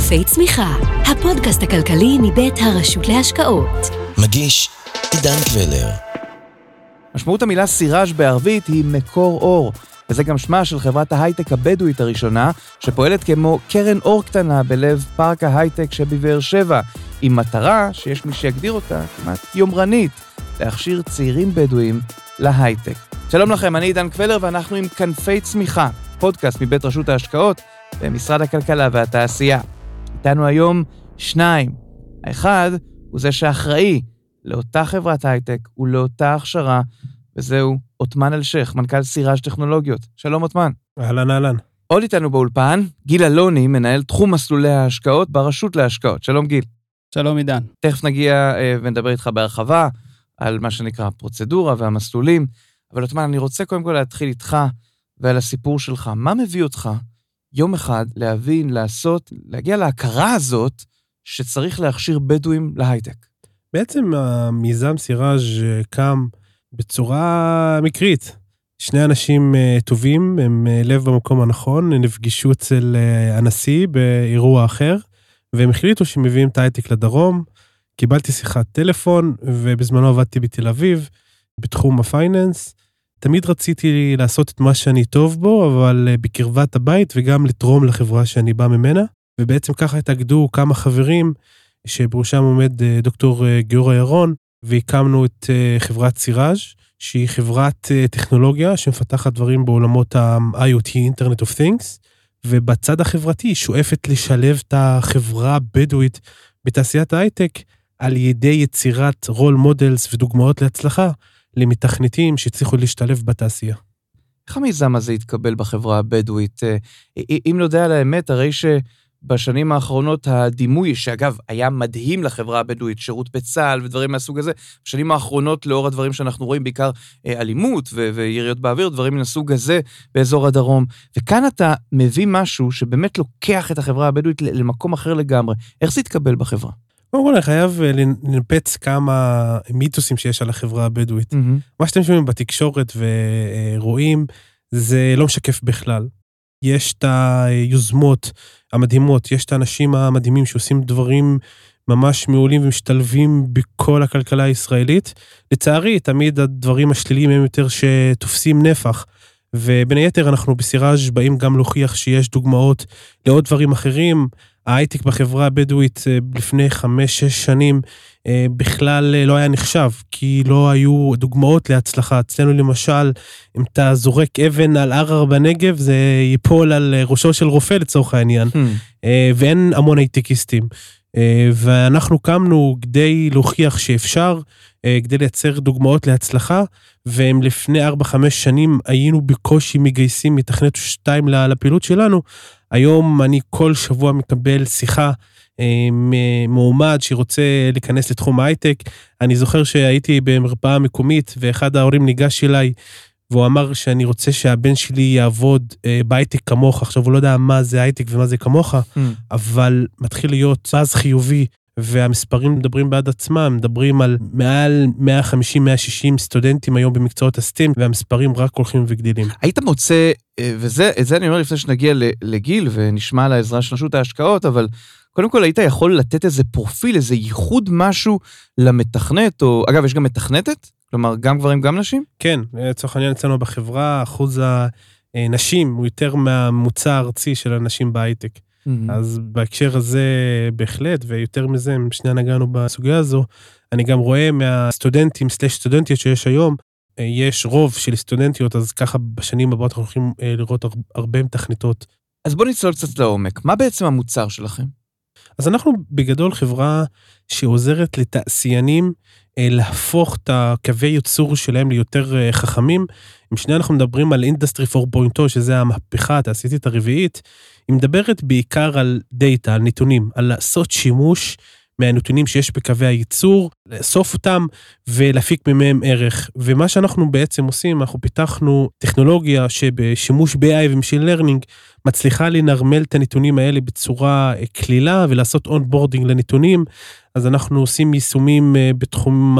כנפי צמיחה, הפודקאסט הכלכלי מבית הרשות להשקעות. מגיש עידן קבלר. משמעות המילה סיראז' בערבית היא מקור אור, וזה גם שמה של חברת ההייטק הבדואית הראשונה, שפועלת כמו קרן אור קטנה בלב פארק ההייטק שבבאר שבע, עם מטרה שיש מי שיגדיר אותה כמעט יומרנית, להכשיר צעירים בדואים להייטק. שלום לכם, אני עידן קבלר ואנחנו עם כנפי צמיחה, פודקאסט מבית רשות ההשקעות במשרד הכלכלה והתעשייה. איתנו היום שניים. האחד הוא זה שאחראי לאותה חברת הייטק ולאותה הכשרה, וזהו עותמן אלשייך, מנכ"ל סיראז' טכנולוגיות. שלום עותמן. אהלן, אהלן. עוד איתנו באולפן, גיל אלוני, מנהל תחום מסלולי ההשקעות ברשות להשקעות. שלום גיל. שלום עידן. תכף נגיע ונדבר איתך בהרחבה על מה שנקרא הפרוצדורה והמסלולים, אבל עותמן, אני רוצה קודם כל להתחיל איתך ועל הסיפור שלך. מה מביא אותך יום אחד להבין, לעשות, להגיע להכרה הזאת שצריך להכשיר בדואים להייטק? בעצם המיזם סיראז' קם בצורה מקרית. שני אנשים טובים, הם לב במקום הנכון, הם נפגשו אצל הנשיא באירוע אחר, והם החליטו שמביאים את ההייטק לדרום. קיבלתי שיחת טלפון, ובזמנו עבדתי בתל אביב, בתחום הפייננס. תמיד רציתי לעשות את מה שאני טוב בו, אבל בקרבת הבית, וגם לתרום לחברה שאני בא ממנה. ובעצם ככה התאגדו כמה חברים, שבראשם עומד דוקטור גיורא ירון, והקמנו את חברת סיראז', שהיא חברת טכנולוגיה שמפתחת דברים בעולמות ה-IoT, Internet of Things, ובצד החברתי היא שואפת לשלב את החברה הבדואית בתעשיית ההייטק, על ידי יצירת רול מודלס ודוגמאות להצלחה, למתכנתים שצריכו להשתלב בתעשייה. איך המיזם הזה התקבל בחברה הבדואית? אם לא יודע על האמת, הרי שבשנים האחרונות הדימוי, שאגב היה מדהים לחברה הבדואית, שירות בצה"ל ודברים מהסוג הזה, בשנים האחרונות לאור הדברים שאנחנו רואים, בעיקר אלימות ויריות באוויר, דברים מהסוג הזה באזור הדרום, וכאן אתה מביא משהו שבאמת לוקח את החברה הבדואית למקום אחר לגמרי. איך זה התקבל בחברה? קודם כל, אני חייב לנפץ כמה מיתוסים שיש על החברה הבדואית. מה שאתם שומעים בתקשורת ורואים, זה לא משקף בכלל. יש את היוזמות המדהימות, יש את האנשים המדהימים שעושים דברים ממש מעולים ומשתלבים בכל הכלכלה הישראלית. לצערי, תמיד הדברים השליליים הם יותר שתופסים נפח. ובין היתר אנחנו בסיראז' באים גם להוכיח שיש דוגמאות לעוד דברים אחרים. ההייטק בחברה הבדואית לפני 5-6 שנים בכלל לא היה נחשב, כי לא היו דוגמאות להצלחה. אצלנו למשל, אם אתה זורק אבן על ערער בנגב, זה ייפול על ראשו של רופא לצורך העניין, ואין המון הייטקיסטים. ואנחנו קמנו כדי להוכיח שאפשר, כדי לייצר דוגמאות להצלחה, והם לפני 4-5 שנים היינו בקושי מגייסים מתכנת 2 לפעילות שלנו. היום אני כל שבוע מקבל שיחה מועמד שרוצה להיכנס לתחום ההייטק. אני זוכר שהייתי במרפאה מקומית, ואחד ההורים ניגש אליי, והוא אמר שאני רוצה שהבן שלי יעבוד בהייטק כמוך. עכשיו הוא לא יודע מה זה הייטק ומה זה כמוך, אבל מתחיל להיות באז חיובי, והמספרים מדברים בעד עצמם, מדברים על מעל 150-160 סטודנטים היום במקצועות הסטים, והמספרים רק הולכים וגדילים. היית מוצא, את זה אני אומר לפני שנגיע לגיל, ונשמע על העזרה של רשות ההשקעות, אבל קודם כל היית יכול לתת איזה פרופיל, איזה ייחוד משהו למתכנת, או אגב, יש גם מתכנתת? כלומר, גם גברים, גם נשים? כן, לצורך העניין אצלנו בחברה, אחוז הנשים הוא יותר מהממוצע הארצי של הנשים בהייטק. אז בהקשר הזה בהחלט, ויותר מזה, אם שנייה נגענו בסוגיה הזו, אני גם רואה מהסטודנטים/סטודנטיות שיש היום, יש רוב של סטודנטיות, אז ככה בשנים הבאות אנחנו הולכים לראות הרבה מתכנתות. אז בוא נצלול קצת לעומק. מה בעצם המוצר שלכם? אז אנחנו בגדול חברה שעוזרת לתעשיינים להפוך את הקווי ייצור שלהם ליותר חכמים. אם שנייה אנחנו מדברים על אינדסטרי 4.0, שזה המהפכה התעשייתית הרביעית, היא מדברת בעיקר על דאטה, על נתונים, על לעשות שימוש מהנתונים שיש בקווי הייצור, לאסוף אותם ולהפיק ממהם ערך. ומה שאנחנו בעצם עושים, אנחנו פיתחנו טכנולוגיה שבשימוש ב-AI ומשין לרנינג, מצליחה לנרמל את הנתונים האלה בצורה כלילה, ולעשות אונבורדינג לנתונים. אז אנחנו עושים יישומים בתחום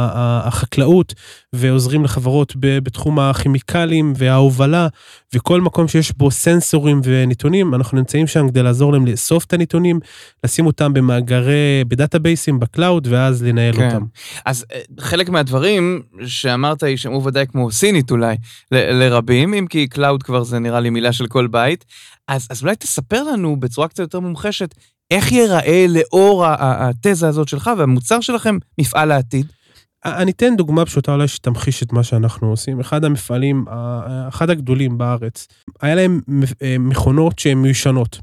החקלאות, ועוזרים לחברות בתחום הכימיקלים וההובלה, וכל מקום שיש בו סנסורים ונתונים, אנחנו נמצאים שם כדי לעזור להם לאסוף את הנתונים, לשים אותם בדאטאבייסים, בקלאוד, ואז לנהל אותם. אז חלק מהדברים שאמרת, ישמעו ודאי כמו סינית אולי, לרבים, אם כי קלאוד כבר זה נראה לי מילה של כל בית, אז אולי תספר לנו בצורה קצת יותר מומחשת, איך ייראה לאור התזה הזאת שלך והמוצר שלכם מפעל העתיד? אני אתן דוגמה פשוטה אולי שתמחיש את מה שאנחנו עושים. אחד המפעלים, אחד הגדולים בארץ, היה להם מכונות שהן מיושנות,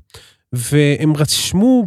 והם רשמו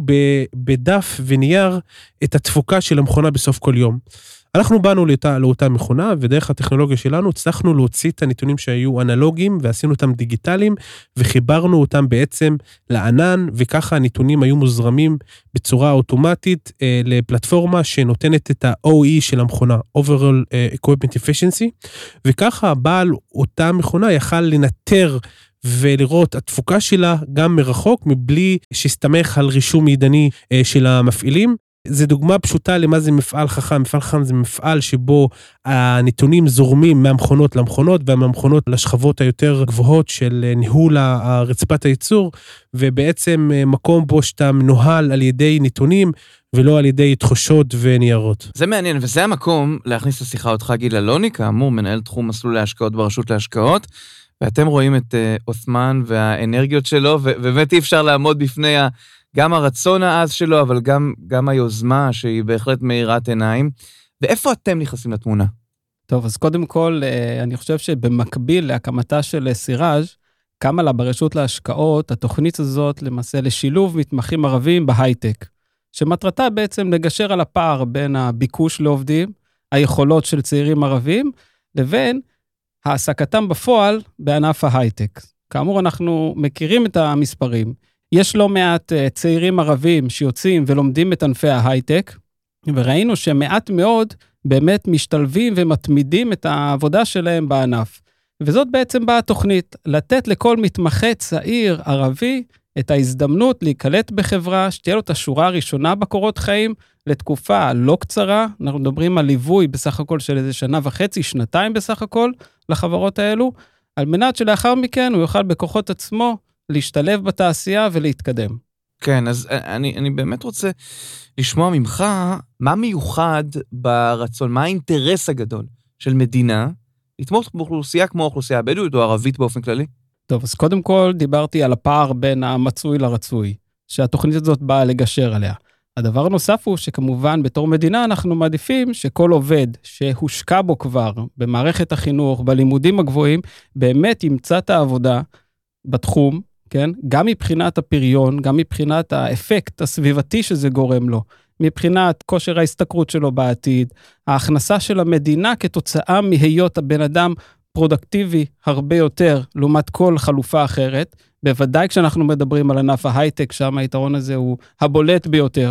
בדף ונייר את התפוקה של המכונה בסוף כל יום. אנחנו באנו לאותה מכונה, ודרך הטכנולוגיה שלנו הצלחנו להוציא את הנתונים שהיו אנלוגיים, ועשינו אותם דיגיטליים, וחיברנו אותם בעצם לענן, וככה הנתונים היו מוזרמים בצורה אוטומטית לפלטפורמה שנותנת את ה-OE של המכונה, Overall Equipment Efficiency, וככה בעל אותה מכונה יכל לנטר ולראות התפוקה שלה גם מרחוק, מבלי שיסתמך על רישום מידני של המפעילים. זה דוגמה פשוטה למה זה מפעל חכם. מפעל חכם זה מפעל שבו הנתונים זורמים מהמכונות למכונות, ומהמכונות לשכבות היותר גבוהות של ניהול רצפת הייצור, ובעצם מקום בו שאתה מנוהל על ידי נתונים, ולא על ידי תחושות וניירות. זה מעניין, וזה המקום להכניס לשיחה אותך גיל אלוני, כאמור מנהל תחום מסלול להשקעות ברשות להשקעות, ואתם רואים את אוסמן והאנרגיות שלו, ובאמת אי אפשר לעמוד בפני גם הרצון העז שלו, אבל גם היוזמה שהיא בהחלט מאירת עיניים. ואיפה אתם נכנסים לתמונה? טוב, אז קודם כל, אני חושב שבמקביל להקמתה של סיראז' קמה לה ברשות להשקעות, התוכנית הזאת למעשה לשילוב מתמחים ערבים בהייטק, שמטרתה בעצם לגשר על הפער בין הביקוש לעובדים, היכולות של צעירים ערבים, לבין העסקתם בפועל בענף ההייטק. כאמור, אנחנו מכירים את המספרים. יש לא מעט צעירים ערבים שיוצאים ולומדים את ענפי ההייטק, וראינו שמעט מאוד באמת משתלבים ומתמידים את העבודה שלהם בענף. וזאת בעצם באה התוכנית, לתת לכל מתמחה צעיר ערבי את ההזדמנות להיקלט בחברה, שתהיה לו את השורה הראשונה בקורות חיים, לתקופה לא קצרה, אנחנו מדברים על ליווי בסך הכל של איזה 1.5 שנתיים בסך הכל, לחברות האלו, על מנת שלאחר מכן הוא יוכל בכוחות עצמו, להשתלב בתעשייה ולהתקדם. כן, אז אני באמת רוצה לשמוע ממך, מה מיוחד ברצון, מה האינטרס הגדול של מדינה, לתמוך באוכלוסייה כמו האוכלוסייה הבדואית או ערבית באופן כללי? טוב, אז קודם כל דיברתי על הפער בין המצוי לרצוי, שהתוכנית הזאת באה לגשר עליה. הדבר הנוסף הוא שכמובן בתור מדינה אנחנו מעדיפים שכל עובד שהושקע בו כבר במערכת החינוך, בלימודים הגבוהים, באמת ימצא את העבודה בתחום, כן? גם מבחינת הפריון, גם מבחינת האפקט הסביבתי שזה גורם לו, מבחינת כושר ההסתכרות שלו בעתיד, ההכנסה של המדינה כתוצאה מהיות הבן אדם פרודקטיבי הרבה יותר, לעומת כל חלופה אחרת, בוודאי כשאנחנו מדברים על ענף ההייטק, שם היתרון הזה הוא הבולט ביותר,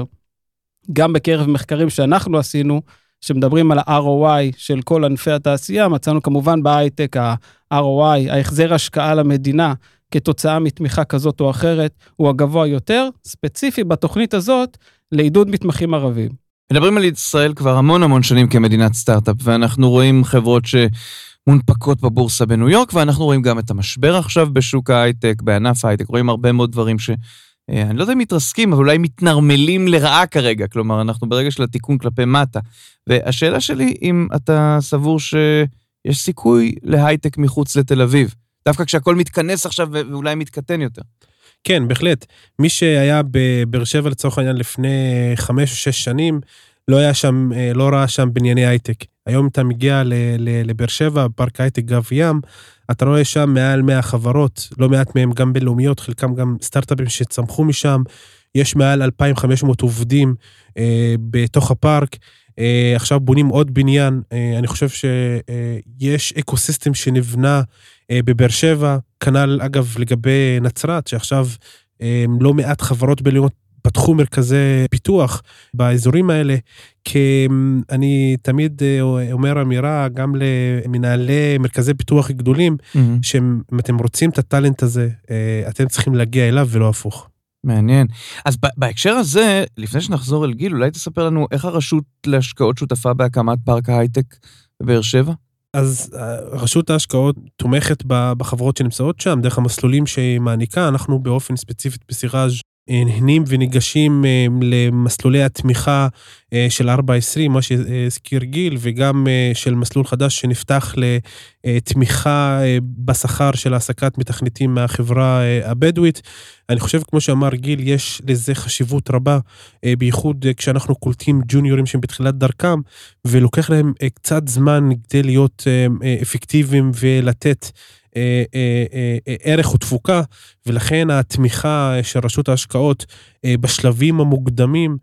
גם בקרב מחקרים שאנחנו עשינו, שמדברים על ה-ROI של כל ענפי התעשייה, מצאנו כמובן בהייטק, ה-ROI, ההחזר השקעה למדינה, כתוצאה מתמיכה כזאת או אחרת, הוא הגבוה יותר, ספציפי בתוכנית הזאת, לעידוד מתמחים ערבים. מדברים על ישראל כבר המון שנים כמדינת סטארט-אפ, ואנחנו רואים חברות שמונפקות בבורסה בניו יורק, ואנחנו רואים גם את המשבר עכשיו בשוק ההייטק, בענף ההייטק, רואים הרבה מאוד דברים אני לא יודע אם מתרסקים, אבל אולי מתנרמלים לרעה כרגע, כלומר, אנחנו ברגע של התיקון כלפי מטה. והשאלה שלי, אם אתה סבור שיש סיכוי להייטק מחוץ לתל אביב, דווקא כשהכל מתכנס עכשיו ואולי מתקטן יותר. כן, בהחלט. מי שהיה בבאר שבע לצורך העניין לפני 5 או 6 שנים, לא ראה שם בנייני הייטק. היום אתה מגיע לבאר שבע, פארק הייטק גב ים, אתה רואה שם מעל 100 חברות, לא מעט מהם גם בינלאומיות, חלקם גם סטארט-אפים שצמחו משם, יש מעל 2,500 עובדים בתוך הפארק, עכשיו בונים עוד בניין, אני חושב שיש אקוסיסטם שנבנה בבאר שבע, כנ"ל אגב לגבי נצרת, שעכשיו לא מעט חברות בינלאומיות פתחו מרכזי פיתוח באזורים האלה, כי אני תמיד אומר אמירה גם למנהלי מרכזי פיתוח גדולים, שאם אתם רוצים את הטלנט הזה, אתם צריכים להגיע אליו ולא הפוך. מעניין. אז בהקשר הזה, לפני שנחזור אל גיל, אולי תספר לנו איך הרשות להשקעות שותפה בהקמת פארק ההייטק בבאר שבע? אז רשות ההשקעות תומכת בחברות שנמצאות שם, דרך המסלולים שהיא מעניקה, אנחנו באופן ספציפית בסיראז' נהנים וניגשים למסלולי התמיכה של 420, מה שהזכיר גיל, וגם של מסלול חדש שנפתח לתמיכה בשכר של העסקת מתכנתים מהחברה הבדואית. אני חושב, כמו שאמר גיל, יש לזה חשיבות רבה, בייחוד כשאנחנו קולטים ג'וניורים שהם בתחילת דרכם, ולוקח להם קצת זמן כדי להיות אפקטיביים ולתת ערך ותפוקה, ולכן התמיכה של רשות ההשקעות בשלבים המוקדמים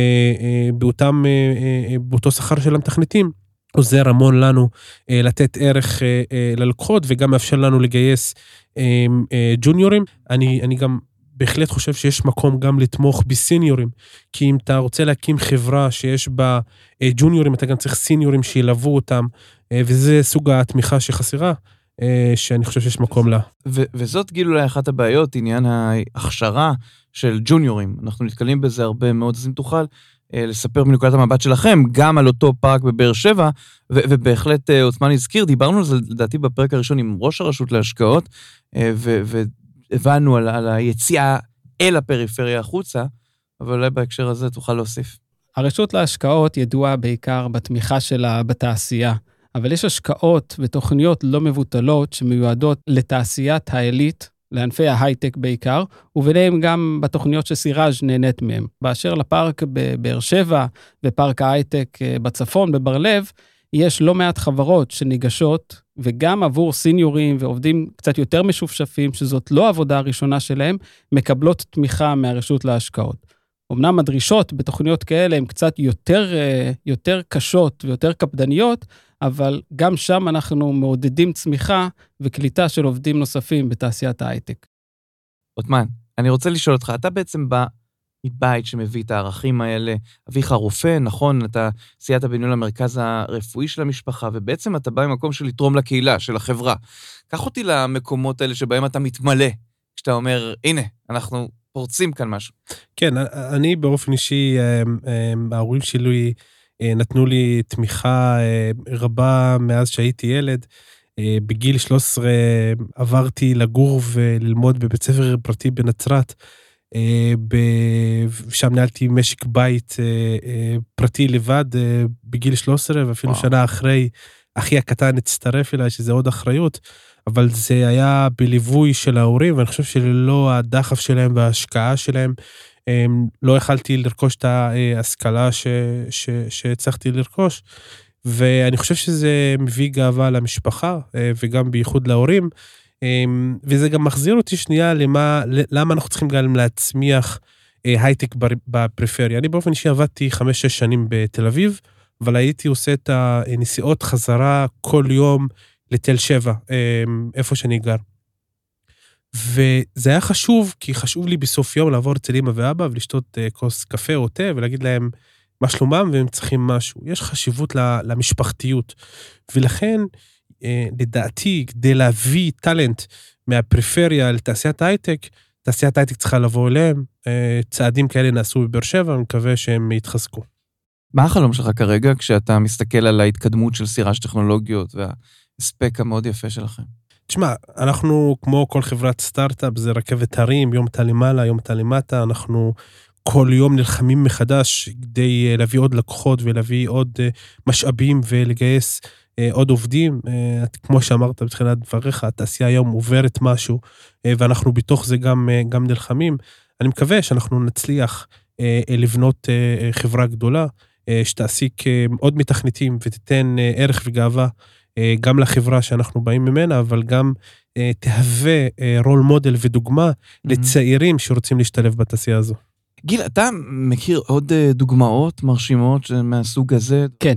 באותו שכר של המתכנתים, עוזר המון לנו לתת ערך ללקוחות, וגם מאפשר לנו לגייס ג'וניורים. אני גם בהחלט חושב שיש מקום גם לתמוך בסיניורים, כי אם אתה רוצה להקים חברה שיש בה ג'וניורים, אתה גם צריך סיניורים שילוו אותם, וזה סוג התמיכה שחסרה, שאני חושב שיש מקום לה. וזאת גיל אולי אחת הבעיות, עניין ההכשרה של ג'וניורים. אנחנו נתקלים בזה הרבה מאוד, אז אם תוכל לספר מנקודת המבט שלכם, גם על אותו פארק בבאר שבע, ובהחלט עוצמן הזכיר, דיברנו על זה לדעתי בפרק הראשון עם ראש הרשות להשקעות, והבנו על היציאה אל הפריפריה החוצה, אבל אולי בהקשר הזה תוכל להוסיף. הרשות להשקעות ידועה בעיקר בתמיכה שלה בתעשייה, אבל יש השקעות ותוכניות לא מבוטלות שמיועדות לתעשיית העילית, לענפי ההייטק בעיקר, וביניהם גם בתוכניות שסיראז' נהנית מהם. באשר לפארק בבאר שבע ופארק ההייטק בצפון, בבר לב, יש לא מעט חברות שניגשות, וגם עבור סיניורים ועובדים קצת יותר משופשפים, שזאת לא העבודה הראשונה שלהם, מקבלות תמיכה מהרשות להשקעות. אמנם הדרישות בתוכניות כאלה הן קצת יותר קשות ויותר קפדניות, אבל גם שם אנחנו מעודדים צמיחה וקליטה של עובדים נוספים בתעשיית ההייטק. עותמן, אני רוצה לשאול אותך, אתה בעצם בא מבית שמביא את הערכים האלה, אביך רופא, נכון, אתה סייעת בניהול המרכז הרפואי של המשפחה, ובעצם אתה בא ממקום של לתרום לקהילה, של החברה. קח אותי למקומות האלה שבהם אתה מתמלא, כשאתה אומר, הנה, אנחנו פורצים כאן משהו. כן, אני באופן אישי, ההורים שלי נתנו לי תמיכה רבה מאז שהייתי ילד. בגיל 13 עברתי לגור וללמוד בבית ספר פרטי בנצרת, ושם ניהלתי משק בית פרטי לבד בגיל 13, ואפילו שנה אחרי אחי הקטן הצטרף אליי, שזה עוד אחריות, אבל זה היה בליווי של ההורים, ואני חושב שללא הדחף שלהם וההשקעה שלהם, לא יכלתי לרכוש את ההשכלה שהצלחתי לרכוש, ואני חושב שזה מביא גאווה למשפחה, וגם בייחוד להורים, וזה גם מחזיר אותי שנייה למה אנחנו צריכים גם להצמיח הייטק בפריפריה. אני באופן אישי עבדתי 5-6 שנים בתל אביב, אבל הייתי עושה את הנסיעות חזרה כל יום לתל שבע, איפה שאני גר. וזה היה חשוב, כי חשוב לי בסוף יום לעבור אצל אמא ואבא, ולשתות כוס קפה או תה, ולהגיד להם מה שלומם, והם צריכים משהו. יש חשיבות למשפחתיות. ולכן, לדעתי, כדי להביא טלנט מהפריפריה לתעשיית ההייטק, תעשיית ההייטק צריכה לבוא אליהם, צעדים כאלה נעשו בבאר שבע, אני מקווה שהם יתחזקו. מה החלום שלך כרגע, כשאתה מסתכל על ההתקדמות של סיראז' טכנולוגיות, והספק המאוד יפה שלכם? תשמע, אנחנו כמו כל חברת סטארט-אפ, זה רכבת הרים, יום אתה למעלה, יום אתה למטה, אנחנו כל יום נלחמים מחדש, כדי להביא עוד לקוחות, ולהביא עוד משאבים, ולגייס עוד עובדים. כמו שאמרת בתחילת דבריך, התעשייה היום עוברת משהו, ואנחנו בתוך זה גם נלחמים. אני מקווה שאנחנו נצליח לבנות חברה גדולה, שתעסיק עוד מתכנתים, ותיתן ערך וגאווה, גם לחברה שאנחנו באים ממנה, אבל גם תהווה רול מודל ודוגמה לצעירים שרוצים להשתלב בתעשייה הזו. גיל, אתה מכיר עוד דוגמאות מרשימות מהסוג הזה? כן.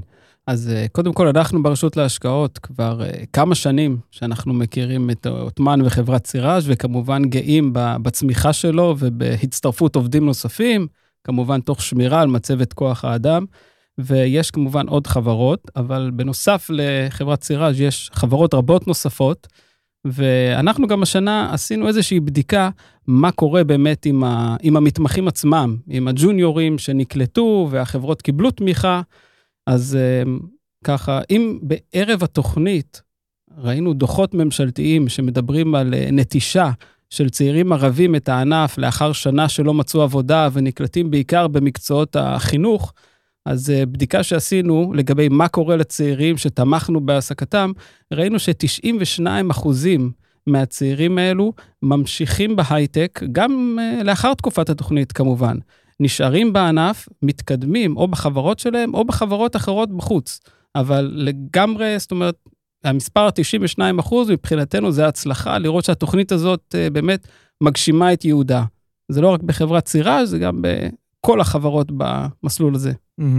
אז קודם כל, אנחנו ברשות להשקעות כבר כמה שנים שאנחנו מכירים את עותמן וחברת סיראז', וכמובן גאים בצמיחה שלו ובהצטרפות עובדים נוספים, כמובן תוך שמירה על מצבת כוח האדם, ויש כמובן עוד חברות, אבל בנוסף לחברת סיראז' יש חברות רבות נוספות, ואנחנו גם השנה עשינו איזושהי בדיקה מה קורה באמת עם המתמחים עצמם, עם הג'וניורים שנקלטו והחברות קיבלו תמיכה, אז ככה, אם בערב התוכנית ראינו דוחות ממשלתיים שמדברים על נטישה של צעירים ערבים את הענף לאחר שנה שלא מצאו עבודה ונקלטים בעיקר במקצועות החינוך, אז בדיקה שעשינו לגבי מה קורה לצעירים שתמכנו בהעסקתם, ראינו ש92% מהצעירים האלו ממשיכים בהייטק, גם לאחר תקופת התוכנית כמובן. נשארים בענף, מתקדמים או בחברות שלהם או בחברות אחרות בחוץ. אבל לגמרי, זאת אומרת, המספר 92% מבחינתנו זה הצלחה, לראות שהתוכנית הזאת באמת מגשימה את יהודה. זה לא רק בחברת סיראז', זה גם בכל החברות במסלול הזה.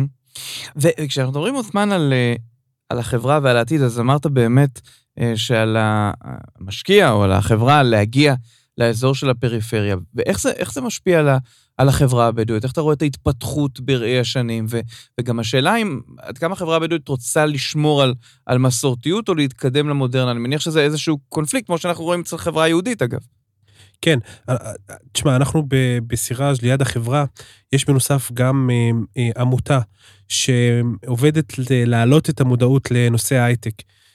וכשאנחנו מדברים עותמן על החברה ועל העתיד, אז אמרת באמת שעל המשקיע או על החברה להגיע לאזור של הפריפריה, ואיך זה משפיע על החברה הבדואית? איך אתה רואה את ההתפתחות בראי השנים? וגם השאלה אם עד כמה החברה הבדואית רוצה לשמור על מסורתיות או להתקדם למודרנה? אני מניח שזה איזשהו קונפליקט, כמו שאנחנו רואים אצל חברה היהודית, אגב. כן, תשמע, אנחנו בסיראז' ליד החברה, יש בנוסף גם עמותה שעובדת להעלות את המודעות לנושא ההייטק.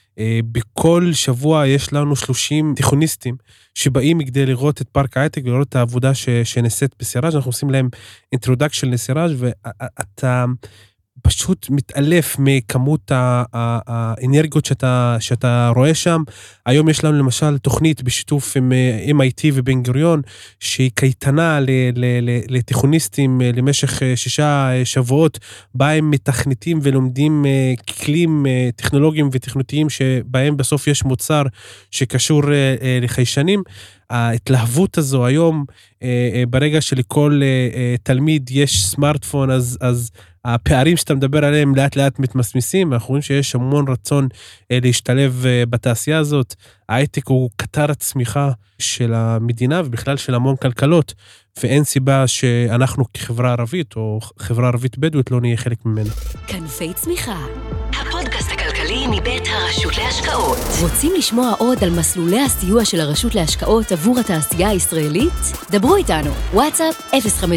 בכל שבוע יש לנו 30 תיכוניסטים שבאים כדי לראות את פארק ההייטק ולראות את העבודה שנעשית בסיראז'. אנחנו עושים להם introduction לסיראז' ואתה פשוט מתעלף מכמות האנרגיות שאתה רואה שם. היום יש לנו למשל תוכנית בשיתוף עם MIT ובן גוריון, שהיא קייטנה לתיכוניסטים למשך 6 שבועות, בה הם מתכנתים ולומדים כלים טכנולוגיים ותכנותיים, שבהם בסוף יש מוצר שקשור לחיישנים. ההתלהבות הזו היום, ברגע שלכל תלמיד יש סמארטפון, אז הפערים שאתה מדבר עליהם לאט לאט מתמסמסים, ואנחנו רואים שיש המון רצון להשתלב בתעשייה הזאת. ההייטק הוא קטר הצמיחה של המדינה ובכלל של המון כלכלות, ואין סיבה שאנחנו כחברה ערבית או חברה ערבית בדואית לא נהיה חלק ממנה. כנפי צמיחה, הפודקאסט הכלכלי מבית הרשות להשקעות. רוצים לשמוע עוד על מסלולי הסיוע של הרשות להשקעות עבור התעשייה הישראלית? דברו איתנו, וואטסאפ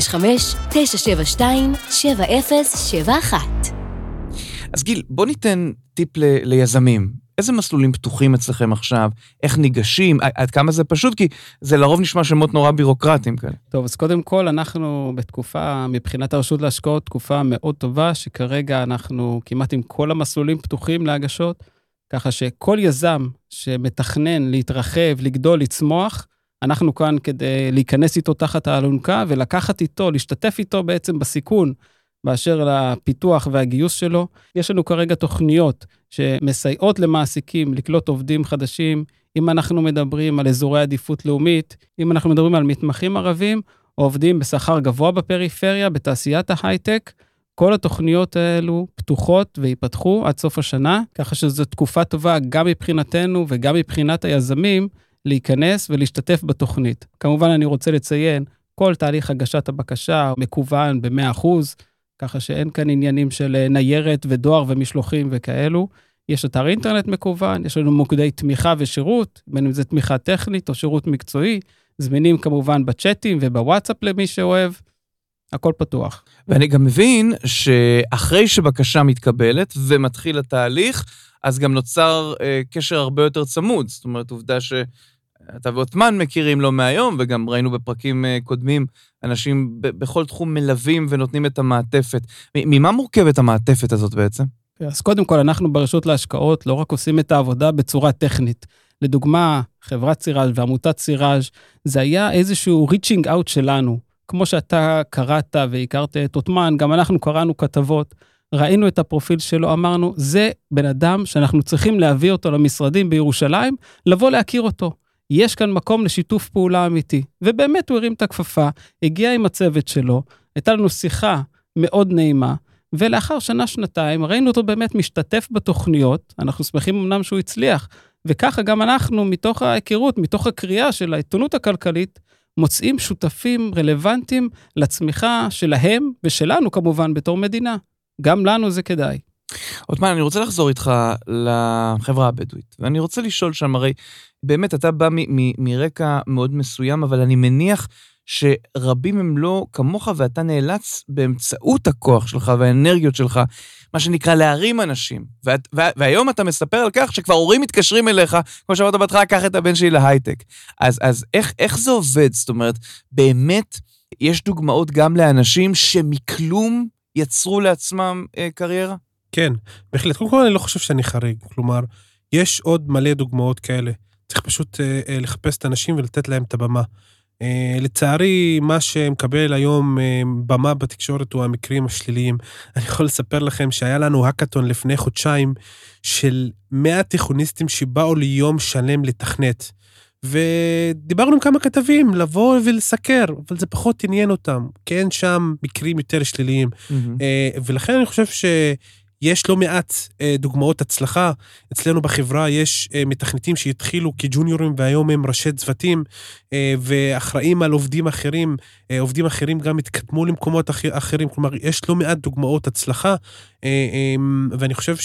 055-972-7071. אז גיל, בוא ניתן טיפ ליזמים. איזה מסלולים פתוחים אצלכם עכשיו? איך ניגשים? עד כמה זה פשוט? כי זה לרוב נשמע שמות נורא בירוקרטיים כאלה. טוב, אז קודם כל אנחנו בתקופה, מבחינת הרשות להשקעות, תקופה מאוד טובה, שכרגע אנחנו כמעט עם כל המסלולים פתוחים להגשות, ככה שכל יזם שמתכנן להתרחב, לגדול, לצמוח, אנחנו כאן כדי להיכנס איתו תחת האלונקה, ולקחת איתו, להשתתף איתו בעצם בסיכון, באשר לפיתוח והגיוס שלו. יש לנו כרגע תוכניות שמסייעות למעסיקים לקלוט עובדים חדשים, אם אנחנו מדברים על אזורי עדיפות לאומית, אם אנחנו מדברים על מתמחים ערבים, או עובדים בשכר גבוה בפריפריה, בתעשיית ההייטק, כל התוכניות האלו פתוחות ויפתחו עד סוף השנה, ככה שזו תקופה טובה גם מבחינתנו וגם מבחינת היזמים להיכנס ולהשתתף בתוכנית. כמובן אני רוצה לציין, כל תהליך הגשת הבקשה מקוון ב100%, ככה שאין כאן עניינים של ניירת ודואר ומשלוחים וכאלו. יש אתר אינטרנט מקוון, יש לנו מוקדי תמיכה ושירות, בין אם זה תמיכה טכנית או שירות מקצועי, זמינים כמובן בצ'אטים ובוואטסאפ למי שאוהב, הכל פתוח. ואני גם מבין שאחרי שבקשה מתקבלת ומתחיל התהליך, אז גם נוצר קשר הרבה יותר צמוד. זאת אומרת, עובדה שאתה ועותמן מכירים לו מהיום, וגם ראינו בפרקים קודמים, אנשים בכל תחום מלווים ונותנים את המעטפת. ממה מורכבת המעטפת הזאת בעצם? אז קודם כל, אנחנו ברשות להשקעות לא רק עושים את העבודה בצורה טכנית. לדוגמה, חברת סיראז' ועמותת סיראז', זה היה איזשהו reaching out שלנו. כמו שאתה קראת והכרת את עותמן, גם אנחנו קראנו כתבות, ראינו את הפרופיל שלו, אמרנו, זה בן אדם שאנחנו צריכים להביא אותו למשרדים בירושלים, לבוא להכיר אותו. יש כאן מקום לשיתוף פעולה אמיתי. ובאמת הוא הרים את הכפפה, הגיע עם הצוות שלו, הייתה לנו שיחה מאוד נעימה, ולאחר שנה-שנתיים ראינו אותו באמת משתתף בתוכניות, אנחנו שמחים אמנם שהוא הצליח, וככה גם אנחנו מתוך ההיכרות, מתוך הקריאה של העיתונות הכלכלית, מוצאים שותפים רלוונטיים לצמיחה שלהם ושלנו כמובן בתור מדינה. גם לנו זה כדאי. עותמן, אני רוצה לחזור איתך לחברה הבדואית, ואני רוצה לשאול שם, הרי באמת אתה בא מרקע מאוד מסוים, אבל אני מניח שרבים הם לא כמוך, ואתה נאלץ באמצעות הכוח שלך והאנרגיות שלך, מה שנקרא להרים אנשים. והיום אתה מספר על כך שכבר הורים מתקשרים אליך, כמו שאמרת בהתחלה, קח את הבן שלי להייטק. אז איך זה עובד? זאת אומרת, באמת יש דוגמאות גם לאנשים שמכלום יצרו לעצמם קריירה? כן, בהחלט. קודם כל אני לא חושב שאני חריג. כלומר, יש עוד מלא דוגמאות כאלה. צריך פשוט לחפש את האנשים ולתת להם את הבמה. לצערי, מה שמקבל היום במה בתקשורת הוא המקרים השליליים. אני יכול לספר לכם שהיה לנו הקאטון לפני חודשיים של 100 תיכוניסטים שבאו ליום שלם לתכנת. ודיברנו עם כמה כתבים לבוא ולסקר, אבל זה פחות עניין אותם. כן, שם מקרים יותר שליליים. ולכן אני חושב יש לא מעט דוגמאות הצלחה. אצלנו בחברה יש מתכנתים שהתחילו כג'וניורים, והיום הם ראשי צוותים, ואחראים על עובדים אחרים. עובדים אחרים גם התקדמו למקומות אחרים. כלומר, יש לא מעט דוגמאות הצלחה, ואני חושב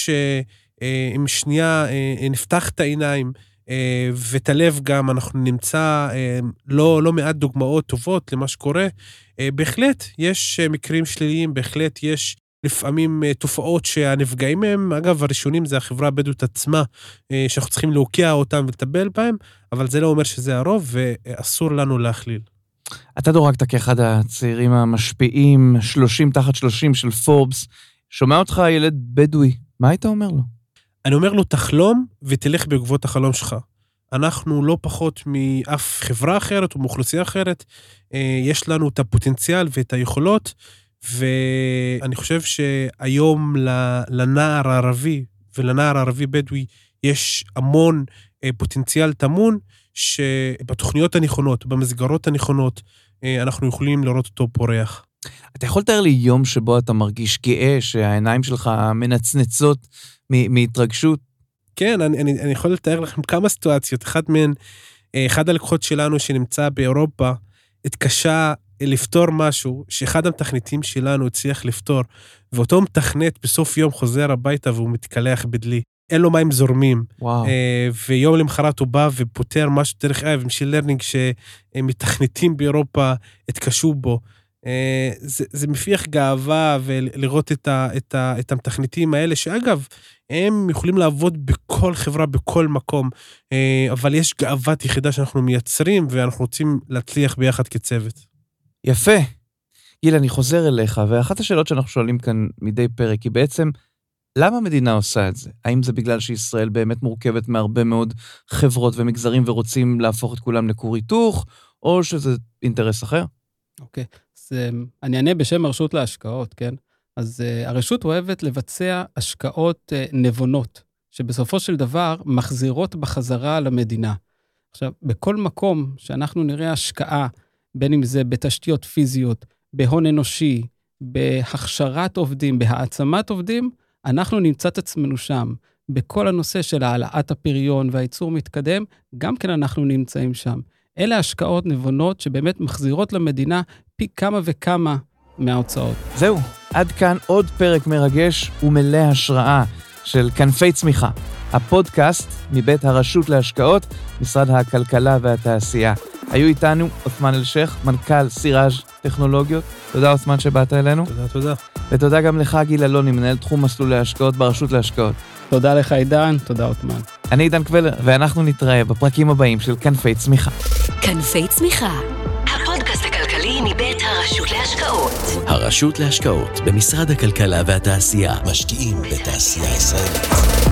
שאם שנייה נפתח את העיניים, ואת הלב גם, אנחנו נמצא לא מעט דוגמאות טובות למה שקורה. בהחלט יש מקרים שליליים, בהחלט יש לפעמים תופעות שהנפגעים מהם, אגב, הראשונים זה החברה הבדואית עצמה, שאנחנו צריכים להוקיע אותם ולטפל בהם, אבל זה לא אומר שזה הרוב, ואסור לנו להכליל. אתה דורגת כאחד הצעירים המשפיעים, 30 תחת 30 של פורבס, שומע אותך ילד בדואי, מה היית אומר לו? אני אומר לו, תחלום ותלך בעקבות החלום שלך. אנחנו לא פחות מאף חברה אחרת או מאוכלוסייה אחרת, יש לנו את הפוטנציאל ואת היכולות, ואני חושב שהיום לנער הערבי ולנער הערבי בדואי יש המון פוטנציאל תמון, שבתוכניות הנכונות, במסגרות הנכונות, אנחנו יכולים לראות אותו פורח. אתה יכול לתאר לי יום שבו אתה מרגיש גאה, שהעיניים שלך מנצנצות מהתרגשות? כן, אני יכול לתאר לכם כמה סיטואציות. אחד הלקוחות שלנו שנמצא באירופה, התקשה לפתור משהו שאחד המתכנתים שלנו הצליח לפתור, ואותו מתכנת בסוף יום חוזר הביתה והוא מתקלח בדלי. אין לו מים זורמים. ויום למחרת הוא בא ופותר משהו דרך משין לרנינג שמתכנתים באירופה התקשו בו. זה מפיח גאווה ולראות את המתכנתים האלה, שאגב, הם יכולים לעבוד בכל חברה, בכל מקום, אבל יש גאוות יחידה שאנחנו מייצרים, ואנחנו רוצים להצליח ביחד כצוות. יפה. גיל, אני חוזר אליך, ואחת השאלות שאנחנו שואלים כאן מדי פרק, היא בעצם, למה המדינה עושה את זה? האם זה בגלל שישראל באמת מורכבת מהרבה מאוד חברות ומגזרים, ורוצים להפוך את כולם לכור היתוך, או שזה אינטרס אחר? אוקיי. אז אני אענה בשם הרשות להשקעות, כן? אז הרשות אוהבת לבצע השקעות נבונות, שבסופו של דבר מחזירות בחזרה למדינה. עכשיו, בכל מקום שאנחנו נראה השקעה, בין אם זה בתשתיות פיזיות, בהון אנושי, בהכשרת עובדים, בהעצמת עובדים, אנחנו נמצא את עצמנו שם. בכל הנושא של העלאת הפריון והייצור מתקדם, גם כן אנחנו נמצאים שם. אלה השקעות נבונות שבאמת מחזירות למדינה פי כמה וכמה מההוצאות. זהו, עד כאן עוד פרק מרגש ומלא השראה של כנפי צמיחה. הפודקאסט מבית הרשות להשקעות, משרד הכלכלה והתעשייה. היו איתנו עותמן אלשיך, מנכ"ל סיראז' טכנולוגיות. תודה עותמן שבאת אלינו. תודה. ותודה גם לך גיל אלוני, מנהל תחום מסלולי השקעות ברשות להשקעות. תודה לך עידן, תודה עותמן. אני עידן קבלר, ואנחנו נתראה בפרקים הבאים של כנפי צמיחה. כנפי צמיחה, הפודקאסט הכלכלי מבית הרשות להשקעות. הרשות להשקעות במשרד הכלכלה והתעשייה. משקיעים בתעשייה ישראלית.